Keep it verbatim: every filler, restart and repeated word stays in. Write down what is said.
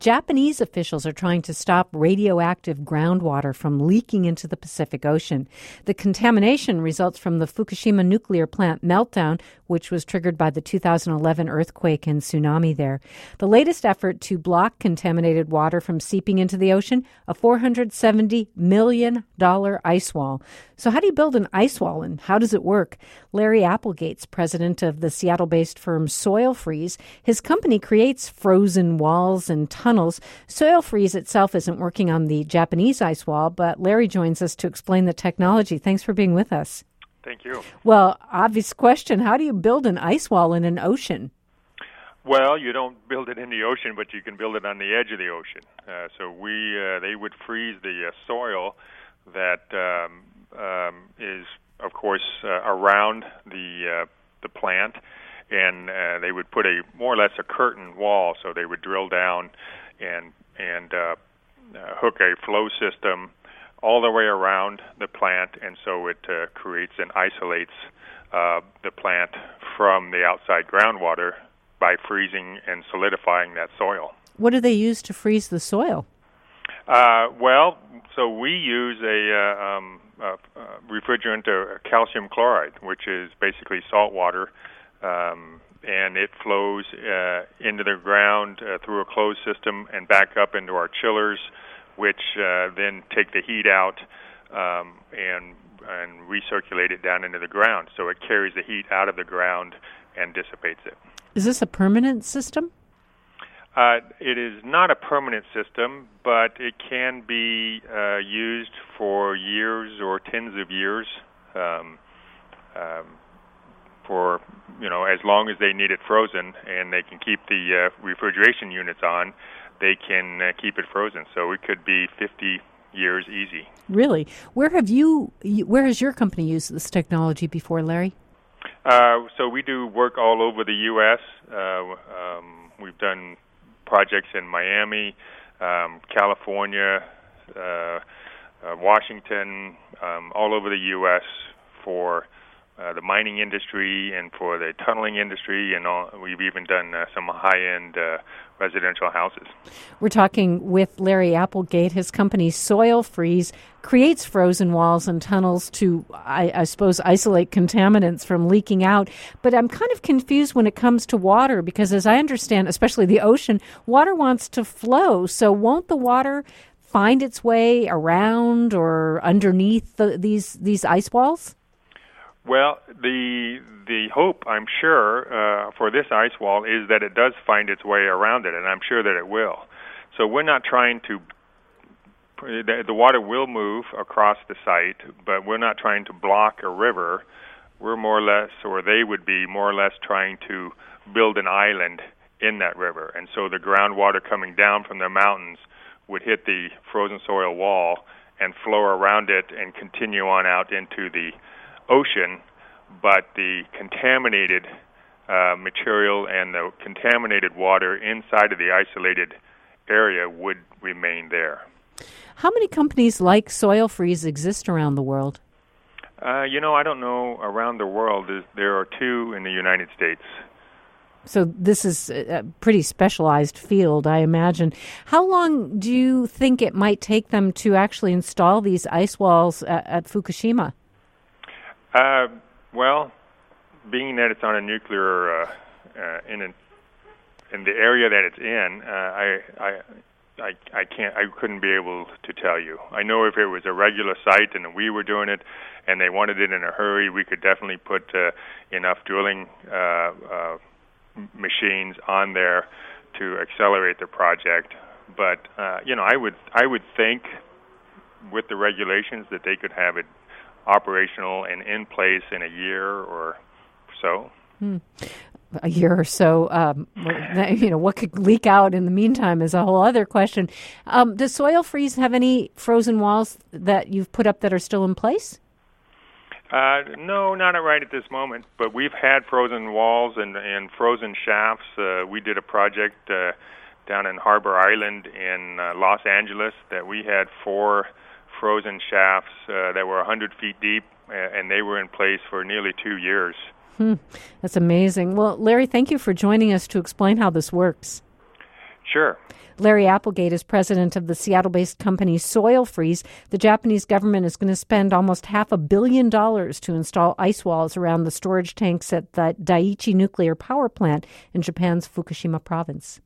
Japanese officials are trying to stop radioactive groundwater from leaking into the Pacific Ocean. The contamination results from the Fukushima nuclear plant meltdown, which was triggered by the two thousand eleven earthquake and tsunami there. The latest effort to block contaminated water from seeping into the ocean, a four hundred seventy million dollars ice wall. So how do you build an ice wall, and how does it work? Larry Applegate's president of the Seattle-based firm SoilFreeze. His company creates frozen walls and tunnels. SoilFreeze itself isn't working on the Japanese ice wall, but Larry joins us to explain the technology. Thanks for being with us. Thank you. Well, obvious question. How do you build an ice wall in an ocean? Well, you don't build it in the ocean, but you can build it on the edge of the ocean. Uh, so we, uh, they would freeze the uh, soil that um, um, is, of course, uh, around the uh, the plant, and uh, they would put a more or less a curtain wall. So they would drill down and and uh, uh, hook a flow system all the way around the plant, and so it uh, creates and isolates uh, the plant from the outside groundwater by freezing and solidifying that soil. What do they use to freeze the soil? Uh, well, so we use a, uh, um, a, a refrigerant, uh, calcium chloride, which is basically salt water, um, and it flows uh, into the ground uh, through a closed system and back up into our chillers, which uh, then take the heat out um, and and recirculate it down into the ground. So it carries the heat out of the ground and dissipates it. Is this a permanent system? Uh, it is not a permanent system, but it can be uh, used for years or tens of years, um, um, for you know as long as they need it frozen, and they can keep the uh, refrigeration units on. They can uh, keep it frozen, so it could be fifty years easy. Really? Where have you? Where has your company used this technology before, Larry? Uh, so we do work all over the U S Uh, um, we've done projects in Miami, um, California, uh, uh, Washington, um, all over the U S for uh, the mining industry and for the tunneling industry, and all, we've even done uh, some high-end uh, residential houses. We're talking with Larry Applegate. His company SoilFreeze creates frozen walls and tunnels to, I, I suppose, isolate contaminants from leaking out. But I'm kind of confused when it comes to water because, as I understand, especially the ocean, water wants to flow. So won't the water find its way around or underneath the, these these ice walls? Well, the the hope, I'm sure, uh, for this ice wall is that it does find its way around it, and I'm sure that it will. So we're not trying to, the, the water will move across the site, but we're not trying to block a river. We're more or less, or they would be more or less trying to build an island in that river. And so the groundwater coming down from the mountains would hit the frozen soil wall and flow around it and continue on out into the ocean, but the contaminated uh, material and the contaminated water inside of the isolated area would remain there. How many companies like SoilFreeze exist around the world? Uh, you know, I don't know around the world. There are two in the United States. So this is a pretty specialized field, I imagine. How long do you think it might take them to actually install these ice walls at, at Fukushima? Uh, well, being that it's on a nuclear, uh, uh, in an, in the area that it's in, uh, I, I, I, I can't, I couldn't be able to tell you. I know if it was a regular site and we were doing it, and they wanted it in a hurry, we could definitely put uh, enough drilling uh, uh, machines on there to accelerate the project. But uh, you know, I would, I would think with the regulations that they could have it operational and in place in a year or so. Hmm. A year or so. Um, you know, what could leak out in the meantime is a whole other question. Um, does SoilFreeze have any frozen walls that you've put up that are still in place? Uh, no, not right at this moment. But we've had frozen walls and, and frozen shafts. Uh, we did a project uh, down in Harbor Island in uh, Los Angeles that we had four frozen shafts uh, that were one hundred feet deep, uh, and they were in place for nearly two years. Hmm. That's amazing. Well, Larry, thank you for joining us to explain how this works. Sure. Larry Applegate is president of the Seattle-based company Soil Freeze. The Japanese government is going to spend almost half a billion dollars to install ice walls around the storage tanks at the Daiichi nuclear power plant in Japan's Fukushima province.